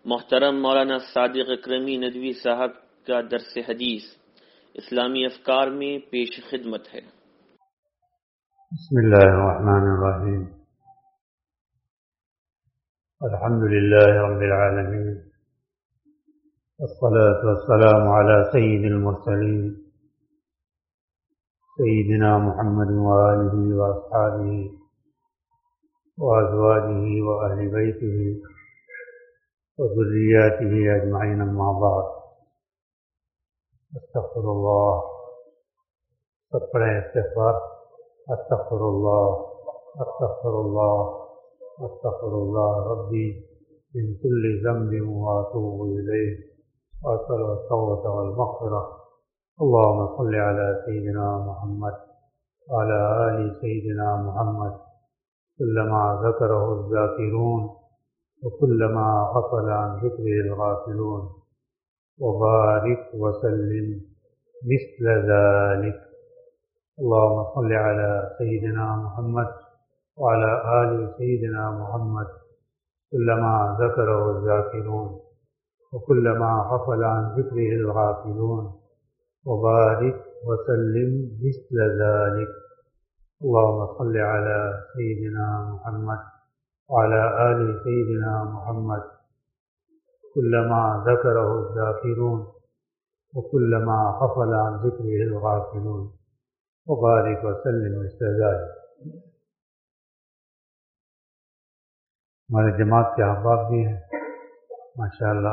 محترم مولانا صادق اکرمی ندوی صاحب کا درس حدیث اسلامی افکار میں پیش خدمت ہے۔ بسم اللہ الرحمن الرحیم، الحمد للہ رب العالمین، والصلاة والسلام علی سید المرسلین سیدنا محمد وآلہ واصحابہ وازواجہ واہل بیتہ وذریاتہ اجمعین، اما بعد۔ استغفر اللہ، سب پڑھیں استغفار۔ استغفر اللہ، استغفر اللہ، استغفر اللہ ربی من کل ذنب واتوب الیہ، واسأل التوبة والمغفرة۔ اللهم صل على سيدنا محمد وعلى آل سيدنا محمد كلما ذكره الذاكرون وكلما غفل عن ذكره الغافلون، وبارك وسلم مثل ذلك۔ اللهم صل على سيدنا محمد وعلى آل سيدنا محمد كلما ذكره الذاكرون وكلما غفل عن ذكره الغافلون، وبارك وسلم مثل ذلك۔ اللهم صل على سيدنا محمد وعلى آل سيدنا محمد كلما ذكره الذاكرون وكلما غفل عن ذكره الغافلون، وبارك وسلم مثل ذلك۔ ہمارے جماعت کے احباب بھی ہیں ماشاءاللہ،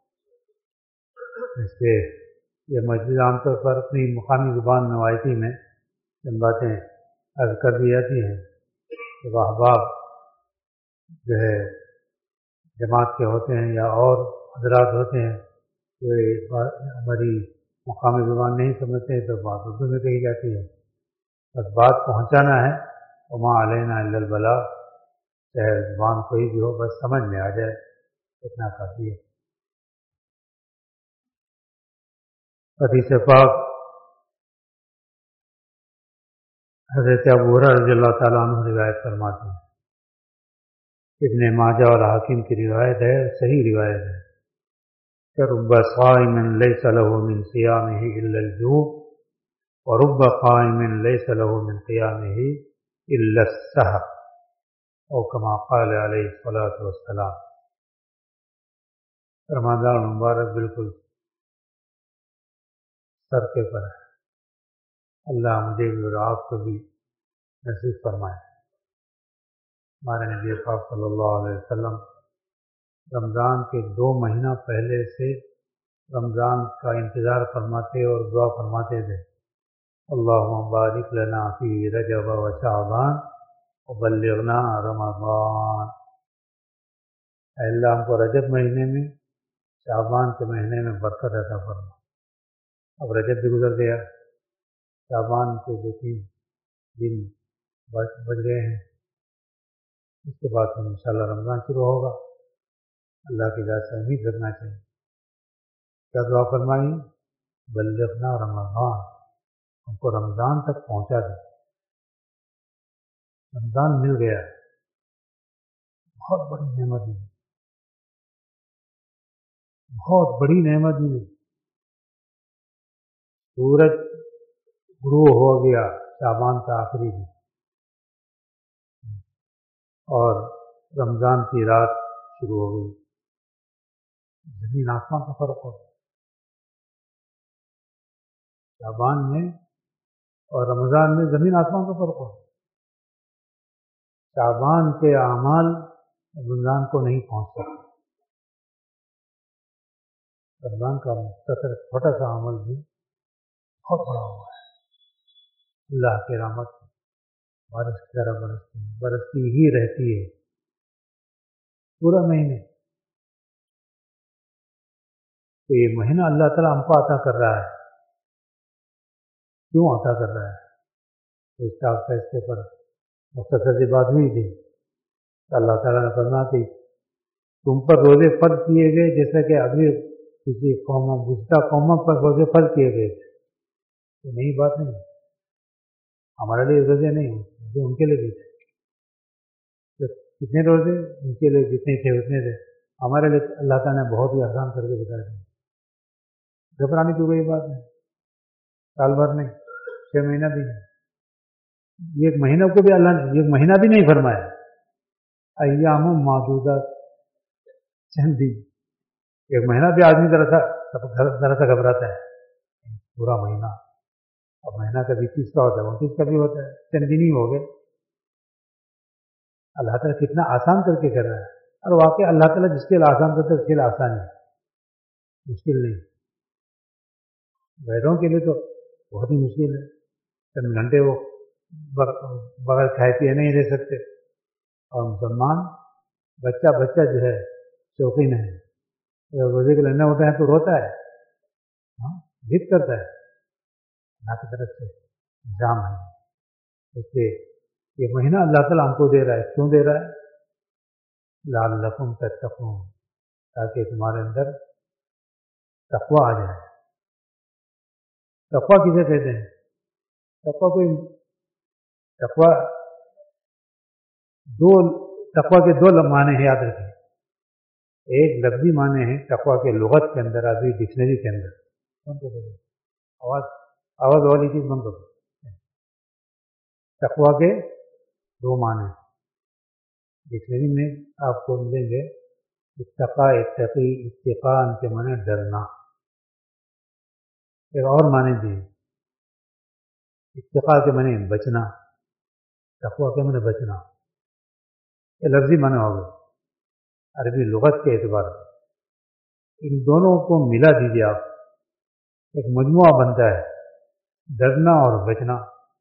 اس سے یہ مسجد عام طور پر اپنی مقامی زبان میں روایتی میں چند باتیں عرض کر دی جاتی ہیں۔ جب احباب جو ہے جماعت کے ہوتے ہیں یا اور حضرات ہوتے ہیں تو ہماری مقامی زبان نہیں سمجھتے ہیں تو بات اردو میں کہی جاتی ہے۔ بس بات پہنچانا ہے، وما علینا الا البلاغ، چاہے زبان کوئی بھی ہو بس سمجھ میں آ جائے، اتنا کافی ہے۔ حدیث پاک حضرت ابو ہریرہ رضی اللہ تعالیٰ عنہ روایت فرماتے ہیں، ابن ماجہ اور حاکم کی روایت ہے، صحیح روایت ہے کہ رب صائم لیس له من صیامه الا الجوع ورب قائم لیس له من قیامه الا السحر، او کما قال علیہ الصلاۃ والسلام۔ رمضان مبارک بالکل سر کے پر ہے، اللہ مجھے بھی اور آپ کو بھی نصیب فرمائے۔ ہمارے نبی پاک صلی اللہ علیہ وسلم رمضان کے 2 مہینہ پہلے سے رمضان کا انتظار فرماتے اور دعا فرماتے تھے، اللہم بارک لنا فی رجب و شعبان وبلغنا رمضان۔ اے اللہ ہم کو رجب مہینے میں، شعبان کے مہینے میں برکت عطا فرما۔ اب رجب بھی گزر گیا، شعبان کے 2-3 دن بچ گئے ہیں، اس کے بعد انشاءاللہ رمضان شروع ہوگا۔ اللہ کی ذات سے امید رکھنا چاہیے۔ کیا دعا فرمائی؟ بلغنا رمضان، ہم کو رمضان تک پہنچا دے۔ رمضان مل گیا، بہت بڑی نعمت ملی، بہت بڑی نعمت ملی۔ سورج غروب ہو گیا شعبان کا آخری دن، اور رمضان کی رات شروع ہو گئی۔ زمین آسمان کا فرق ہو گیا شعبان میں اور رمضان میں، زمین آسمان کا فرق ہو گیا۔ شعبان کے اعمال رمضان کو نہیں پہنچ سکتے، رمضان کا مختصر چھوٹا سا عمل بھی بہت بڑا ہوا ہے۔ اللہ کی رحمت بارش کی طرح برستی ہی رہتی ہے پورا مہینے۔ تو یہ مہینہ اللہ تعالیٰ ہم کو عطا کر رہا ہے، کیوں عطا کر رہا ہے؟ اس کا فیصلے پر مختصر سی بات ہوئی تھی کہ اللہ تعالیٰ نے فرمایا کہ تم پر روزے فرض کیے گئے جیسا کہ ابھی کسی قوموں گزشتہ قوموں پر روزے فرض کیے گئے تھے۔ تو نئی بات نہیں، ہمارے لیے روزے نہیں ہوتے، جو ان کے لیے بھی تھے۔ کتنے روزے؟ ان کے لیے جتنے تھے اتنے تھے، ہمارے لیے اللہ تعالیٰ نے بہت ہی آسان کر کے بتا دیا، گھبرانے کی کوئی بات نہیں، سال بھر نہیں، 6 مہینہ بھی نہیں، ایک مہینہ کو بھی اللہ نے ایک مہینہ بھی نہیں فرمایا، ایام معدودات، چند دن، ایک مہینہ بھی آدمی ذرا سا گھبراتا ہے، پورا مہینہ، اور مہینہ کبھی 30 کا ہوتا ہے، 29 کا بھی ہوتا ہے، چند دن ہی ہو گئے۔ اللہ تعالیٰ کتنا آسان کر کے کر رہا ہے، اور واقعی اللہ تعالیٰ جس کے لیے آسان کرتا ہے اس کے لیے آسان ہے، مشکل نہیں۔ غیروں کے لیے تو بہت ہی مشکل ہے، چند گھنٹے وہ بغیر کھائے پیے نہیں رہ سکتے، اور مسلمان بچہ جو ہے شوقین ہے، اگر روزے کے لینے ہوتے ہیں تو روتا ہے، ضد کرتا ہے، اللہ کی طرف سے نظام ہے۔ اس لیے یہ مہینہ اللہ تعالیٰ ہم کو دے رہا ہے، کیوں دے رہا ہے؟ لعلکم تتقون، تاکہ تمہارے اندر تقویٰ آ جائے۔ تقویٰ کسے کہتے ہیں؟ تقویٰ کے دو معنی ہیں، یاد رکھیں۔ ایک لفظی معنی ہے تقویٰ کے لغت کے اندر، ابھی ڈکشنری کے اندر، آواز والی چیز بند کرو۔ تقویٰ کے دو معنی ڈکشنری میں آپ کو ملیں گے، اتقا، اتقی، اتقان کے معنی ڈرنا۔ ایک اور معنی بھی ہے، اتقا کے معنی بچنا، تقویٰ کے معنی بچنا، یہ لفظی معنی ہو گئے عربی لغت کے اعتبار سے۔ ان دونوں کو ملا دیجیے آپ، ایک مجموعہ بنتا ہے، ڈرنا اور بچنا،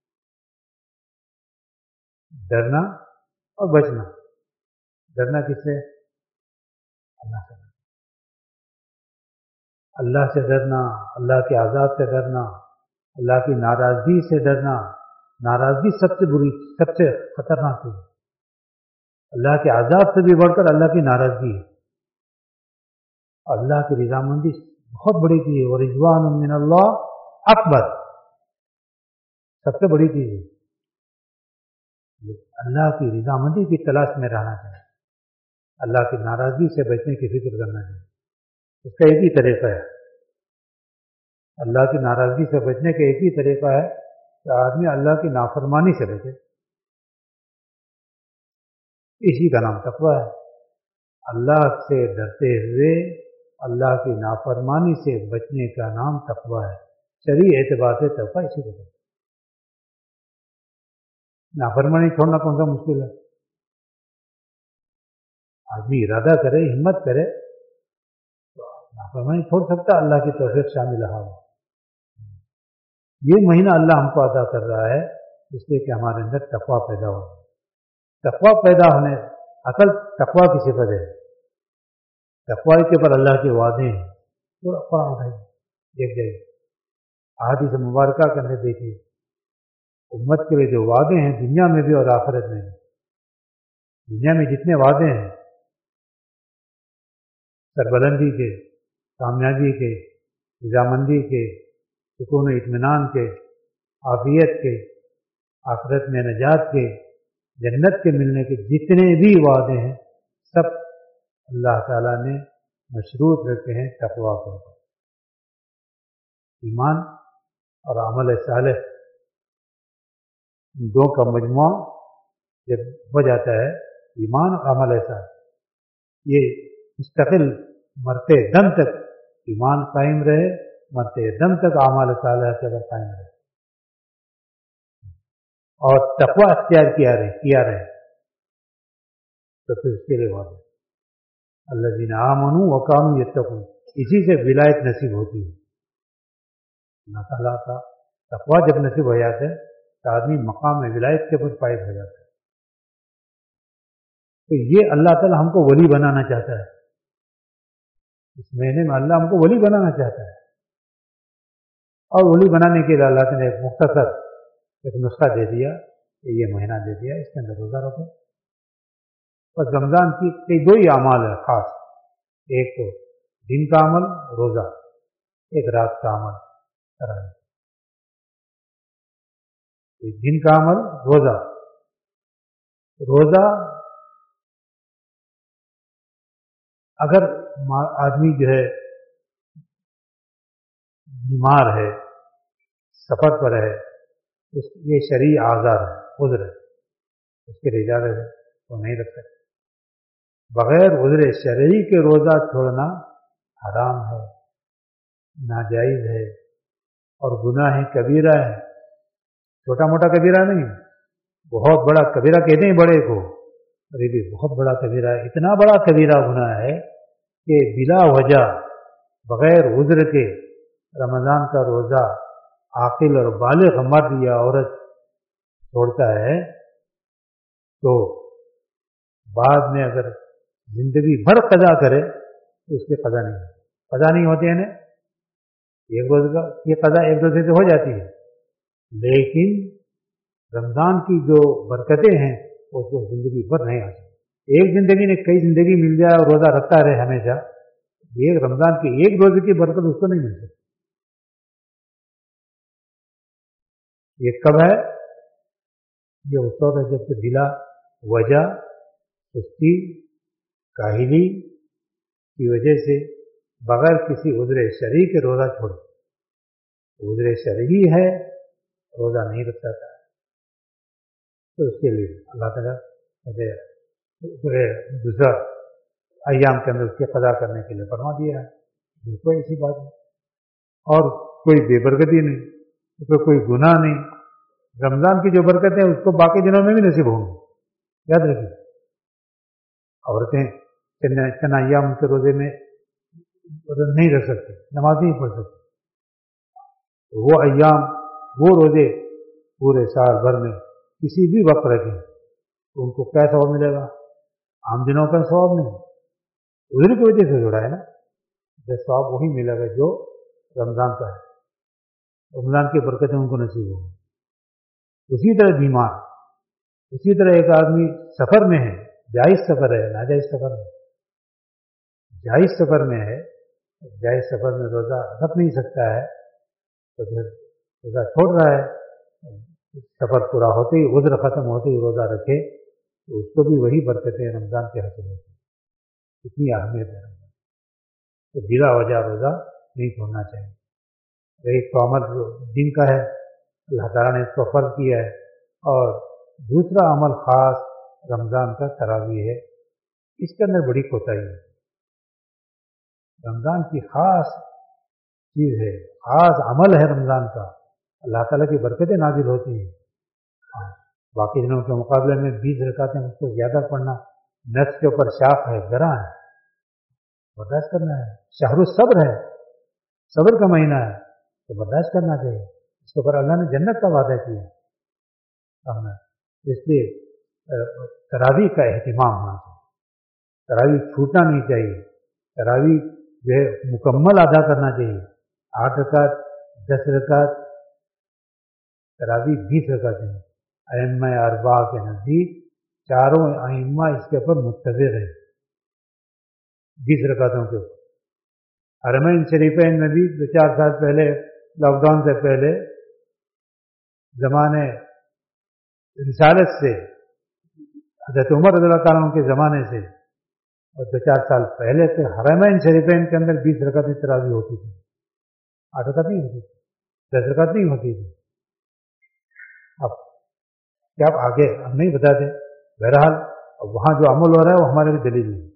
ڈرنا اور بچنا۔ ڈرنا کس سے؟ اللہ سے، اللہ سے ڈرنا، اللہ کے عذاب سے ڈرنا، اللہ کی ناراضگی سے ڈرنا۔ ناراضگی سب سے بری، سب سے خطرناک ہے، اللہ کے عذاب سے بھی بڑھ کر اللہ کی ناراضگی ہے۔ اللہ کی رضامندی بہت بڑی چیز ہے، ورضوان من اللہ اکبر، سب سے بڑی چیز ہے۔ اللہ کی رضامندی کی تلاش میں رہنا چاہیے، اللہ کی ناراضگی سے بچنے کی فکر کرنا چاہیے۔ اس کا ایک ہی طریقہ ہے، اللہ کی ناراضگی سے بچنے کا ایک ہی طریقہ ہے کہ آدمی اللہ کی نافرمانی سے بچے، اسی کا نام تقویٰ ہے۔ اللہ سے ڈرتے ہوئے اللہ کی نافرمانی سے بچنے کا نام تقویٰ ہے۔ شرعی اعتبار سے تقویٰ اسی کو ہے۔ نافرمانی چھوڑنا کون سا مشکل ہے؟ آدمی ارادہ کرے، ہمت کرے تو نافرمانی چھوڑ سکتا، اللہ کی توفیق شامل ہے۔ یہ مہینہ اللہ ہم کو عطا کر رہا ہے اس لیے کہ ہمارے اندر تقویٰ پیدا ہو۔ تقویٰ پیدا ہونے، اصل تقویٰ کی صفت ہے، تقویٰ کے پر اللہ کے وعدے ہیں، پورا قرآن اٹھائیے، دیکھ جائیے، احادیث مبارکہ کے اندر دیکھیے، امت کے لیے جو وعدے ہیں دنیا میں بھی اور آخرت میں بھی۔ دنیا میں جتنے وعدے ہیں سربلندی کے، کامیابی کے، رضامندی کے، سکون و اطمینان کے، عافیت کے، آخرت میں نجات کے، جنت کے ملنے کے جتنے بھی وعدے ہیں سب اللہ تعالیٰ نے مشروط رکھے ہیں تقویٰ کے اوپر۔ ایمان اور عمل صالح، ان دو کا مجموعہ جب ہو جاتا ہے، ایمان اور عمل صالح، یہ مستقل مرتے دم تک ایمان قائم رہے، مرتے دم تک اعمال صالحہ کے اگر قائم رہے اور تقویٰ اختیار کیا رہے تو پھر اس کے لیے وعدہ الذین آمنوا وکانوا یتقون، اسی سے ولایت نصیب ہوتی ہے۔ اللہ تعالیٰ کا تقویٰ جب نصیب ہو جاتا ہے تو آدمی مقام ولایت کے اوپر فائز ہو جاتا ہے۔ تو یہ اللہ تعالیٰ ہم کو ولی بنانا چاہتا ہے، اس مہینے میں اللہ ہم کو ولی بنانا چاہتا ہے، اور ولی بنانے کے لیے اللہ تعالیٰ نے ایک مختصر ایک نسخہ دے دیا، یہ مہینہ دے دیا، اس کے اندر روزہ رکھو۔ بس رمضان کی دو ہی اعمال ہے خاص، ایک تو دن کا عمل روزہ، ایک رات کا عمل تراویح۔ ایک دن کا عمل روزہ، روزہ اگر آدمی جو ہے بیمار ہے، سفر پر ہے، یہ شرعی آزار ہے، عذر ہے، اس کے لیے اجازت ہے وہ نہیں رکھ سکتے۔ بغیر عذر شرعی کے روزہ چھوڑنا حرام ہے، ناجائز ہے اور گناہ کبیرہ ہے۔ چھوٹا موٹا کبیرہ نہیں، بہت بڑا کبیرہ کہتے ہیں بڑے کو، اور یہ بھی بہت بڑا کبیرہ ہے۔ اتنا بڑا کبیرہ گناہ ہے کہ بلا وجہ بغیر عذر کے رمضان کا روزہ عاقل اور بالغ مرد یا عورت چھوڑتا ہے تو بعد میں اگر زندگی بھر قضا کرے تو اس کی قضا نہیں ہوتی ہے نا، ایک روز کا یہ قضا ایک روزے سے ہو جاتی ہے، لیکن رمضان کی جو برکتیں ہیں اس کو زندگی بھر نہیں آتی۔ ایک زندگی نے کئی زندگی مل جائے اور روزہ رکھتا رہے ہمیشہ، ایک رمضان کے ایک روزے کی برکت اس کو نہیں مل سکتی۔ یہ کب ہے؟ یہ اس وقت ہے جب کہ بلا وجہ سستی کاہلی کی وجہ سے بغیر کسی عذر شرعی کے روزہ چھوڑے۔ عذر شرعی ہے، روزہ نہیں رکھ سکتا ہے تو اس کے لیے اللہ تعالیٰ دوسرا ایام کے اندر اس کی قضا کرنے کے لیے فرما دیا ہے، کوئی ایسی بات نہیں، اور کوئی بے برکتی نہیں، اس پہ کوئی گناہ نہیں۔ رمضان کی جو برکتیں اس کو باقی دنوں میں بھی نصیب ہوں گی، یاد رکھیے۔ عورتیں چند ایام کے روزے میں نہیں رکھ سکتے، نماز نہیں پڑھ سکتے، وہ ایام وہ روزے پورے سال بھر میں کسی بھی وقت رکھیں تو ان کو کیا ثواب ملے گا؟ عام دنوں کا ثواب نہیں، عذر کی وجہ سے جڑا ہے نا، ثواب وہی ملے گا جو رمضان کا ہے، رمضان کی برکتیں ان کو نصیب ہوں گی۔ اسی طرح بیمار، اسی طرح ایک آدمی سفر میں ہے، جائز سفر ہے، ناجائز سفر میں، جائز سفر میں ہے، جائز سفر میں روزہ رکھ نہیں سکتا ہے تو پھر روزہ چھوڑ رہا ہے، سفر پورا ہوتے ہی عذر ختم ہوتے ہی روزہ رکھے تو اس کو بھی وہی برکتیں رمضان کے حاصل ہوتی ہیں۔ اتنی اہمیت ہے رمضان، تو بلا وجہ روزہ نہیں چھوڑنا چاہیے۔ ایک تو عمل دن کا ہے، اللہ تعالیٰ نے اس کو فرض کیا ہے، اور دوسرا عمل خاص رمضان کا تراویح ہے، اس کے اندر بڑی کوتاہی ہے۔ رمضان کی خاص چیز ہے، خاص عمل ہے رمضان کا، اللہ تعالیٰ کی برکتیں نازل ہوتی ہیں۔ باقی دنوں کے مقابلے میں 20 رکعتیں اس کو زیادہ پڑھنا نفس کے اوپر شاق ہے، گراں ہے، برداشت کرنا ہے۔ شہر الصبر ہے، صبر کا مہینہ ہے تو برداشت کرنا چاہیے، اس کے اوپر اللہ نے جنت کا وعدہ کیا۔ اس لیے تراویح کا اہتمام ہونا چاہیے، تراویح چھوٹنا نہیں چاہیے، تراویح جو ہے مکمل ادا کرنا چاہیے۔ 8 رکعت، 10 رکعت، تراویح 20 رکعتیں ہیں۔ ائمہ اربعہ کے نزدیک چاروں ائمہ اس کے اوپر متفق ہیں، 20 رکعتوں کے اوپر۔ حرمین شریفین میں بھی 2-4 سال پہلے، لاک ڈاؤن سے پہلے، زمانے رسالت سے، حضرت عمر رضی اللہ تعالیٰ عنہ کے زمانے سے، اور 2-4 سال پہلے سے حرمین شریفین کے اندر 20 رکعتیں تراویح ہوتی تھی، 8 رکعت نہیں ہوتی تھی، 10 رکعت نہیں ہوتی تھی۔ اب کیا آپ آگے ہم نہیں بتاتے، بہرحال وہاں جو عمل ہو رہا ہے وہ ہمارے بھی دلیل نہیں،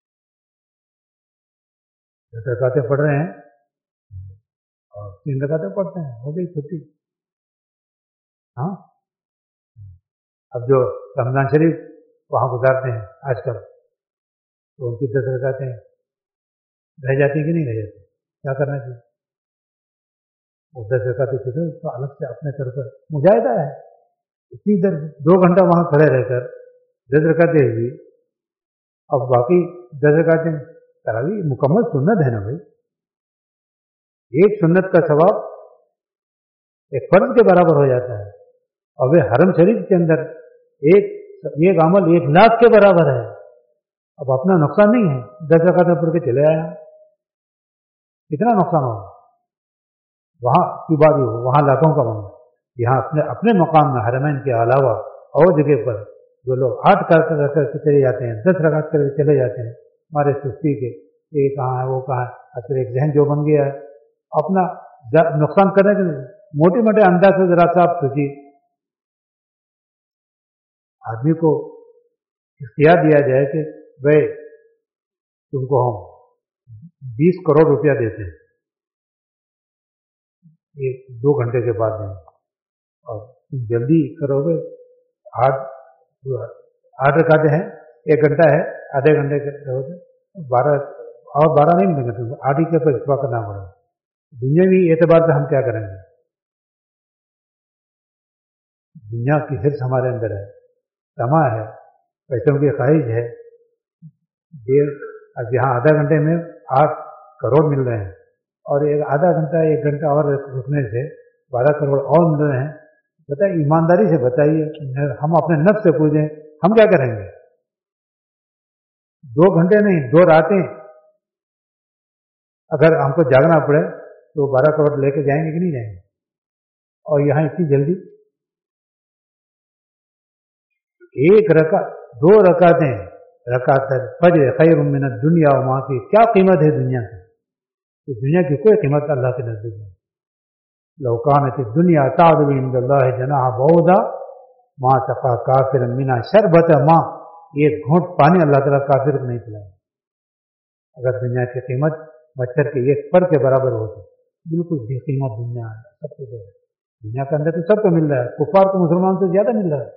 10 رکعتیں پڑھ رہے ہیں اور 3 رکعتیں پڑھتے ہیں، ہو گئی چھٹی۔ ہاں، اب جو رمضان شریف وہاں گزارتے ہیں آج کل تو ان کی 10 رکعتیں رہ جاتی کہ نہیں رہ جاتی، کیا کرنا چاہیے؟ وہ 10 رکعتیں چھوٹے تو الگ سے اپنے طور پر مجاہدہ ہے، اتنی دیر 2 گھنٹہ وہاں کھڑے رہ کر 10 رکعتیں ہوئی، اب باقی 10 رکعتیں تراویح مکمل سنت ہے نا بھائی، ایک سنت کا ثواب ایک فرض کے برابر ہو جاتا ہے، اور وہ حرم شریف کے اندر ایک عمل 1 لاکھ کے برابر ہے۔ اب اپنا نقصان نہیں ہے، 10 رکعتیں پڑھ کے چلے آیا، کتنا نقصان ہوگا؟ وہاں کی بات ہی ہو، وہاں لاکھوں کا معاملہ، یہاں اپنے مقام میں حرمین کے علاوہ اور جگہ پر جو لوگ 8 کر کے چلے جاتے ہیں، 10 رکعت کر کے چلے جاتے ہیں، ہمارے سستی کے، یہ کہاں ہے وہ کہاں ہے، اصل ایک ذہن جو بن گیا ہے اپنا نقصان کرنے کے موٹے موٹے انداز سے ذرا سا آپ سوچیے، آدمی کو اختیار دیا جائے کہ بھائی تم کو ہم 20 کروڑ روپیہ دیتے ہیں، 1-2 گھنٹے کے بعد دیں گے، اور تم جلدی کرو گے، 8 رکعتیں ہیں، 1 گھنٹہ ہے، آدھے گھنٹے کے رہو گے، 12 نہیں ملیں گے، تم 8 ہی کے پر اتفاق کرنا پڑے گا۔ دنیاوی اعتبار سے ہم کیا کریں گے؟ دنیا کی حرص ہمارے اندر ہے، طمع ہے، پیسوں کی خواہش ہے، اب یہاں آدھا گھنٹے میں 8 کروڑ مل رہے ہیں، اور آدھا گھنٹہ 1 گھنٹہ اور رکنے سے 12 کروڑ اور مل رہے ہیں۔ بتائیے، ایمانداری سے بتائیے، ہم اپنے نفس سے پوچھیں ہم کیا کریں گے؟ 2 گھنٹے نہیں، 2 راتیں اگر ہم کو جاگنا پڑے تو 12 کروڑ لے کے جائیں گے کہ نہیں جائیں گے؟ اور یہاں اتنی جلدی 1 رکعت 2 رکعتیں، رکعت فجر خیر من الدنیا وما کی کیا قیمت ہے دنیا کی؟ اس دنیا کی کوئی قیمت اللہ کے نزدیک نہیں۔ لو کانت الدنیا تعدل عند اللہ جناح بعوضہ ما سقى کافرا منها شربۃ ماء، ایک گھونٹ پانی اللہ تعالیٰ کافر کو نہیں پلائے۔ اگر دنیا کی قیمت مچھر کے 1 پر کے برابر ہوتی، بالکل بے قیمت دنیا ہے، سب کو دے، دنیا کے اندر تو سب کو مل رہا ہے، کفار کو مسلمان سے زیادہ مل رہا ہے،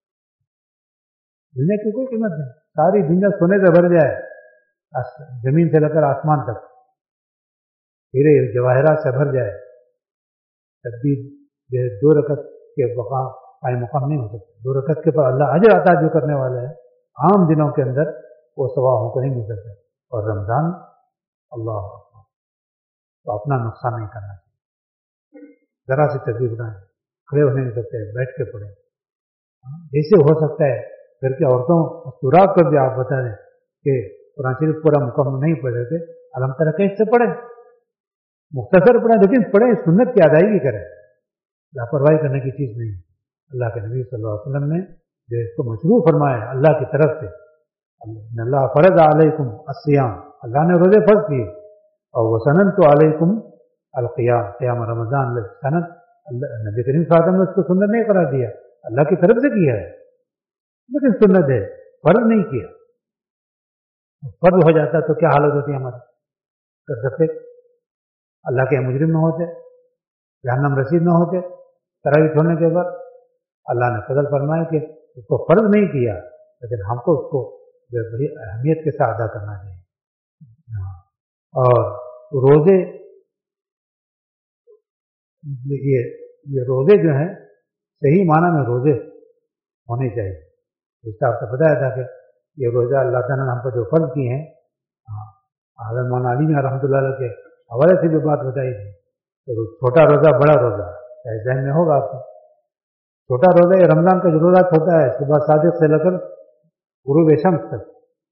دنیا کی کوئی قیمت نہیں۔ ساری دنیا سونے سے بھر جائے، زمین سے لے کر آسمان تک ہیرے جواہرات سے بھر جائے، تب بھی 2 رکعت کے قائم مقام نہیں ہو سکتا۔ 2 رکعت کے پر اللہ اجر عطا جو کرنے والا ہے، عام دنوں کے اندر وہ ثواب ہم کو نہیں مل سکتا۔ اور رمضان، اللہ اکبر، تو اپنا نقصان نہیں کرنا چاہیے، ذرا سی تکلیف نہ ہے، کھڑے ہو نہیں سکتے، بیٹھ کے پڑھیں، جیسے ہو سکتا ہے۔ گھر کی عورتوں سراغ کر دیا، آپ بتا دیں کہ قرآن شریف پورا مکمل نہیں پڑھ رہے تھے، الحم ترا کیسے پڑھیں، مختصر پڑھیں، لیکن پڑھیں، سنت کی ادائیگی کریں، لاپرواہی کرنے کی چیز نہیں۔ اللہ کے نبی صلی اللہ علیہ وسلم نے جو اس کو مشروع فرمایا اللہ کی طرف سے، اللہ فرض علیکم الصیام، اللہ نے روزے فرض کیے، اور وسننت علیکم القیام، قیام رمضان سنت، نبی کریم صلی اللہ علیہ وسلم نے اس کو سنت نہیں قرار دیا، اللہ کی طرف سے کیا ہے، لیکن سنت ہے، فرض نہیں کیا۔ فرض ہو جاتا تو کیا حالت ہوتی ہماری؟ کر سکتے، اللہ کے مجرم نہ ہوتے، جہنم رسید نہ ہوتے۔ تراویح چھوڑنے کے بعد اللہ نے فضل فرمایا کہ اس کو فرض نہیں کیا، لیکن ہم کو اس کو بڑی اہمیت کے ساتھ ادا کرنا چاہیے۔ اور روزے، یہ روزے جو ہیں صحیح معنی میں روزے ہونے چاہیے۔ اس کا آپ کو بتایا تھا کہ یہ روزہ اللہ تعالیٰ نے ہم کو جو فرض کیے ہیں، حضرت مولانا علی نے رحمۃ اللہ علیہ کے حوالے سے جو بات بتائی تھی، تو چھوٹا روزہ بڑا روزہ شاید ذہن میں ہوگا آپ کو۔ چھوٹا روزہ یہ رمضان کا جو روزہ چھوٹا ہے، صبح صادق سے لے کر غروب شمس تک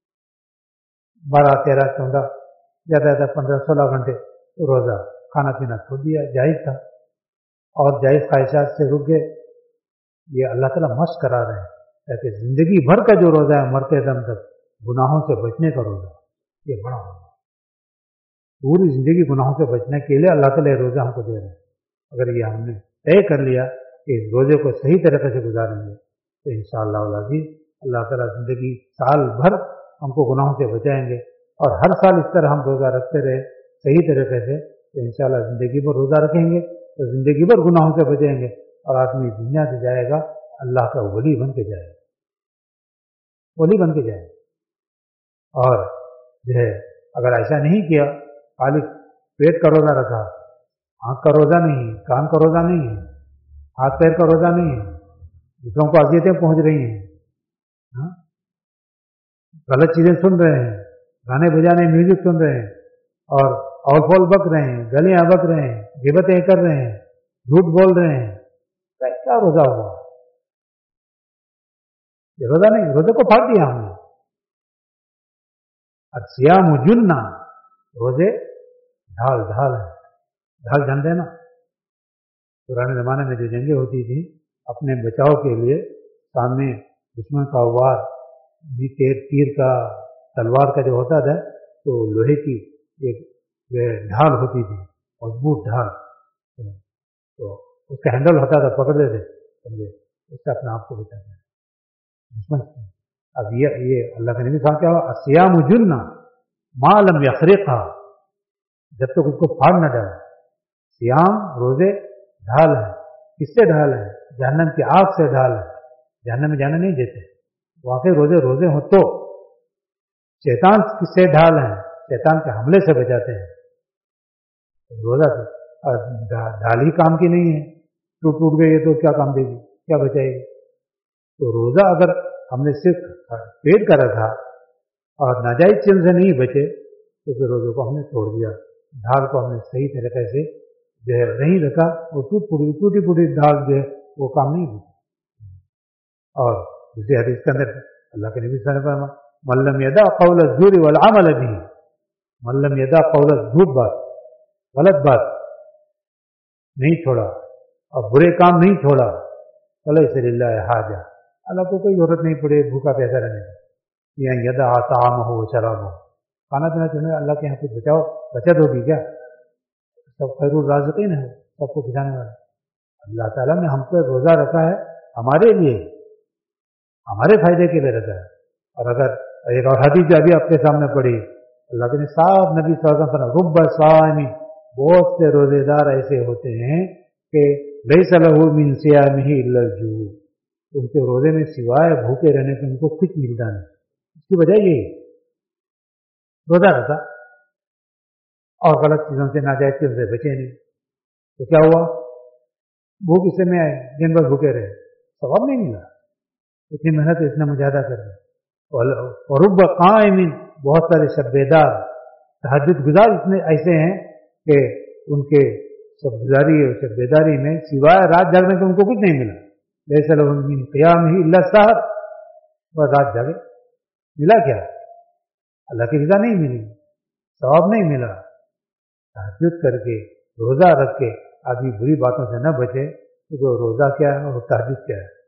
12 13 14 زیادہ زیادہ 15 16 گھنٹے روزہ، کھانا پینا چھوڑ دیا، جائز تھا، اور جائز خواہشات سے رک گئے۔ یہ اللہ تعالیٰ مشق کرا رہے ہیں تاکہ زندگی بھر کا جو روزہ ہے، مرتے دم تک گناہوں سے بچنے کا روزہ، یہ بڑا روزہ، پوری زندگی گناہوں سے بچنے کے لیے اللہ تعالیٰ یہ روزہ ہم کو دے رہے ہیں۔ اگر یہ ہم نے طے کر لیا کہ اس روزے کو صحیح طریقے سے گزاریں گے تو انشاءاللہ العزیز اللہ تعالیٰ زندگی سال بھر ہم کو گناہوں سے بچائیں گے، اور ہر سال اس طرح ہم روزہ رکھتے رہے صحیح طریقے سے تو انشاءاللہ زندگی بھر روزہ رکھیں گے تو زندگی بھر گناہوں سے بچیں گے، اور آدمی دنیا سے جائے گا اللہ کا ولی بن کے جائے گا، ولی بن کے جائے گا۔ اور جو ہے اگر ایسا نہیں کیا، خالی پیٹ کا روزہ رکھا، آنکھ کا روزہ نہیں، کان کا روزہ نہیں ہے، ہاتھ پیر کا روزہ نہیں ہے، دوسروں کو اذیتیں پہنچ رہی ہیں، غلط چیزیں سن رہے ہیں، گانے بجانے میوزک سن رہے ہیں، اور اول فول بک رہے ہیں، گلیاں بک رہے ہیں، غیبتیں کر رہے ہیں، جھوٹ بول رہے ہیں، کیا روزہ ہوا؟ یہ روزہ نہیں، روزے کو پھاڑ دیا ہم نے۔ الصیام جنہ، روزے ڈھال ہے، ڈھال جانتے ہیں نا؟ پرانے زمانے میں جو جنگیں ہوتی تھیں اپنے بچاؤ کے لیے، سامنے دشمن کا وار، تیر کا، تلوار کا جو ہوتا تھا تو لوہے کی ایک جو ہے ڈھال ہوتی تھی، مضبوط ڈھال، تو اس کا ہینڈل ہوتا تھا، پکڑتے تھے، سمجھے، اس سے اپنے آپ کو بچاتے ہیں دشمن سے۔ اب یہ اللہ کے نبی صاحب کیا ہوا، الصیام جنہ ما لم یخرقھا، جب تک اس کو پھاڑ نہ ڈالے۔ صیام روزے ڈھال ہے، کس سے ڈھال ہے؟ جہنم کی آگ سے ڈھال ہے، جہنم میں جانے نہیں دیتے۔ واقعی روزے ہوں تو شیطان کس سے ڈھال ہے؟ شیطان کے حملے سے بچاتے ہیں۔ روزہ ڈھال ہی کام کی نہیں ہے، ٹوٹ گئی تو کیا کام دے گی، کیا بچائے گی؟ تو روزہ اگر ہم نے صرف پیٹ کا رکھا اور ناجائز چیز سے نہیں بچے تو پھر روزے کو ہم نے توڑ دیا، ڈھال کو ہم نے صحیح طریقے سے جو ہے نہیں رکھا، وہ ٹوٹی پھوٹی ڈھال جو ہے وہ کام نہیں کی۔ اور دوسری حدیث کے اندر اللہ کے نبی صلی اللہ علیہ وسلم من لم یدع قول الزور والعمل به، من لم یدع قول الزور، بات غلط بات نہیں چھوڑا اور برے کام نہیں چھوڑا، فلیس للہ حاجہ، اللہ کو کوئی ضرورت نہیں پڑے بھوکا پیسہ رہنے کا، یا یدع طعامہ وشرابہ، کھانا پینا تمہیں اللہ کے یہاں سے بچاؤ، بچت ہوگی کیا؟ سب خیر الرازقین ہے، سب کو کھلانے والا اللہ تعالیٰ نے ہم پہ روزہ رکھا ہے ہمارے لیے، ہمارے فائدے کے لیے رکھا ہے۔ اور اگر ایک اور حدیث جو ابھی آپ کے سامنے پڑھی، اللہ کے صاحب نبی صلی اللہ علیہ وسلم رب صائم، بہت سے روزے دار ایسے ہوتے ہیں کہ لیس لہ من صیامہ الا الجوع، ان کے روزے میں سوائے بھوکے رہنے کے ان کو کچھ ملتا نہیں۔ اس کی وجہ یہی روزہ رکھا اور غلط چیزوں سے ناجائز چیزوں سے بچے نہیں، تو کیا ہوا؟ بھوک اس سے میں آئے، دن بھر بھوکے رہے، ثواب نہیں ملا، اتنی محنت اتنا مجاہدہ کر رہے۔ اور رب قائم، بہت سارے شب بیدار تہجد گزار اتنے ایسے ہیں کہ ان کے شب گزاری اور شب بیداری میں سوائے رات جاگنے کے ان کو کچھ نہیں ملا، لیس لہ من قیامہ الا السحر، بس رات جاگے، ملا کیا؟ اللہ کی رضا نہیں ملی، ثواب نہیں ملا۔ تہجد کر کے روزہ رکھ کے آدمی بری باتوں سے نہ بچے، کیونکہ روزہ کیا ہے اور تہجد کیا ہے؟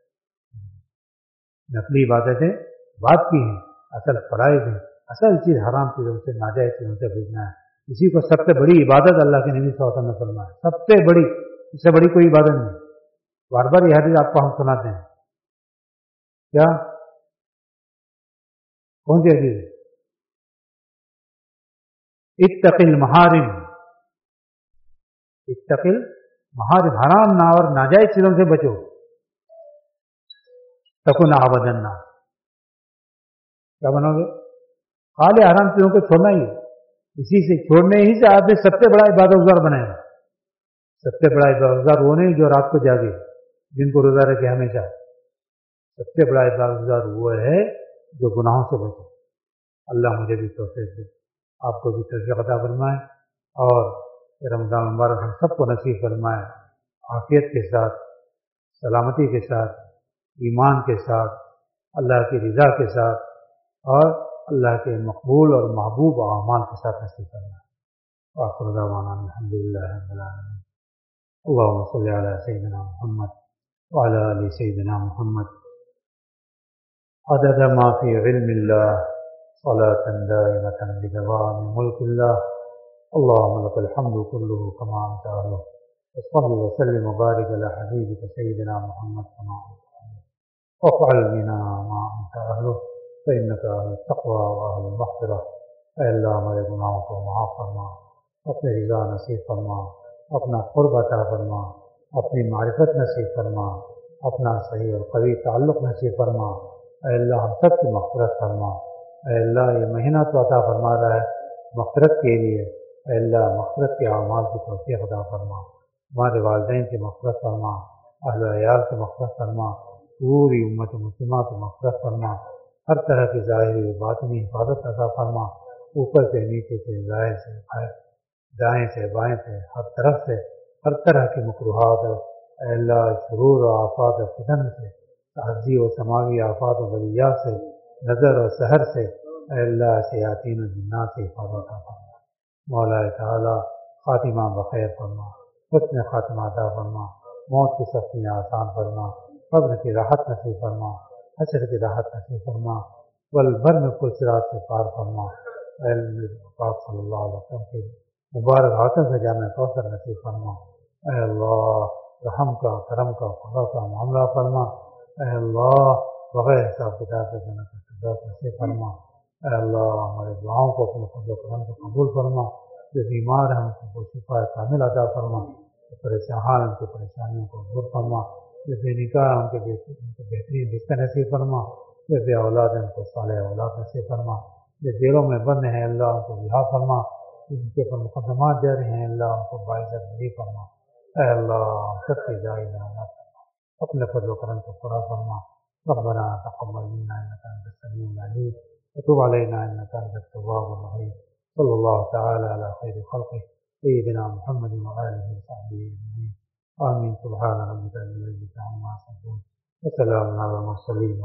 نقلی عبادتیں بات کی ہیں، اصل فرائض ہیں، اصل چیز حرام چیزوں سے ناجائز چیزوں سے بچنا ہے۔ اسی کو سب سے بڑی عبادت اللہ کے نبی صلی اللہ علیہ وسلم نے فرمایا، سب سے بڑی، اس سے بڑی کوئی عبادت نہیں۔ بار بار یہ حدیث آپ کو ہم سناتے ہیں، کیا کون سی حدیث ہے؟ اتق المحارم، اتق المحارم، حرام نہ اور ناجائز چیزوں سے بچو، تکن عبد الناس، کیا بنو گے؟ خالی حرام چیزوں کو چھوڑنا ہی، اسی سے چھوڑنے ہی سے آدمی سب سے بڑا عبادت گزار بنے گا۔ سب سے بڑا عبادت گزار وہ نہیں جو رات کو جاگے، جن کو روزہ رکھے ہمیشہ، سب سے بڑا عبادت گزار وہ ہے جو گناہوں سے بچے۔ اللہ مجھے بھی توفیق دے، آپ کو بھی توفیق عطا فرمائے، اور رمضان مبارک ہم سب کو نصیب فرمائے، عافیت کے ساتھ، سلامتی کے ساتھ، ایمان کے ساتھ، اللہ کی رضا کے ساتھ، اور اللہ کے مقبول اور محبوب اعمال کے ساتھ نصیب فرمائے۔ وآخر دعوانا الحمد للہ رب العالمین۔ اللهم صل على سيدنا محمد وعلى آل سيدنا محمد عدد ما في علم الله صلاة دائمة بدوام ملك الله۔ اللهم لك الحمد كله كما أنت أهله، وصل وسلم وبارك على حبيبك سيدنا محمد كما أنت أهله، وافعل بنا ما أنت أهله فإنك أهل التقوى وأهل المغفرة۔ اے اللہ ہمارے گناہوں کو معاف فرما، اپنی رضا نصیب فرما، اپنا قرب عطا فرما، اپنی معرفت نصیب فرما، اپنا صحیح اور قوی تعلق نصیب فرما۔ اے اللہ ہم سب کی مغفرت فرما۔ اے اللہ یہ مہینہ تو عطا فرما رہا ہے مغفرت کے لیے، اے اللہ مغفرت کے اعمال کی توفیق عطا فرما، ہمارے والدین کی مغفرت فرما، اہل و عیال کی مغفرت فرما، پوری امت مسلمہ کی مغفرت فرما، ہر طرح کی ظاہری و باطنی حفاظت عطا فرما، اوپر سے نیچے سے، ظاہر سے باہر، دائیں سے بائیں سے، ہر طرف سے، ہر طرح کی مکروہات، اے اللہ شرور و آفات و فتن سے، ارضی و سماوی آفات و بلیات سے، نظر و سحر سے، اے اللہ شیاطین و جنات سے حفاظت عطا فرما۔ مولا تعالی خاتمہ بخیر فرما، حسن خاتمہ عطا فرما، موت کی سختیاں آسان فرما، قبر کی راحت نصیب فرما، حشر کی راحت نصیب فرما، والبر میں پل صراط سے پار فرما، اے نبی پاک صلی اللہ علیہ وسلم کے مبارک ہاتھوں سے جامع کوثر نصیب فرما، اے اللہ رحم کا کرم کا خدا کا معاملہ فرما، اے اللہ بغیر حساب کتاب سے جنت الفردوس نصیب فرما، اے اللہ ہمارے دعاؤں کو اپنے فضل و کرم سے قبول فرما، جو بیمار ہیں ان کو شفا کامل عطا فرما، جو پریشان ہیں ان کی پریشانیوں کو دور فرما، جو بے نکاح ہیں ان کے بہترین رشتہ نصیب فرما، جو بے اولاد ہیں ان کو صالح اولاد نصیب فرما، جو جیلوں میں بند ہیں اللہ ان کو رہا فرما، جن کے اوپر مقدمات جاری ہیں اللہ ان کو باعزت بری فرما، اے اللہ ہم سب کی جائے فرما، اپنے فضل و کرم کو پورا فرما، ربنا تقبل منا انك انت السميع العليم وتب علينا انك انت التواب الرحيم، صلى الله تعالى على خير خلقه سيدنا محمد وآله وصحبه أجمعين، آمين، سبحان ربك رب العزة عما يصفون وسلام على المرسلين.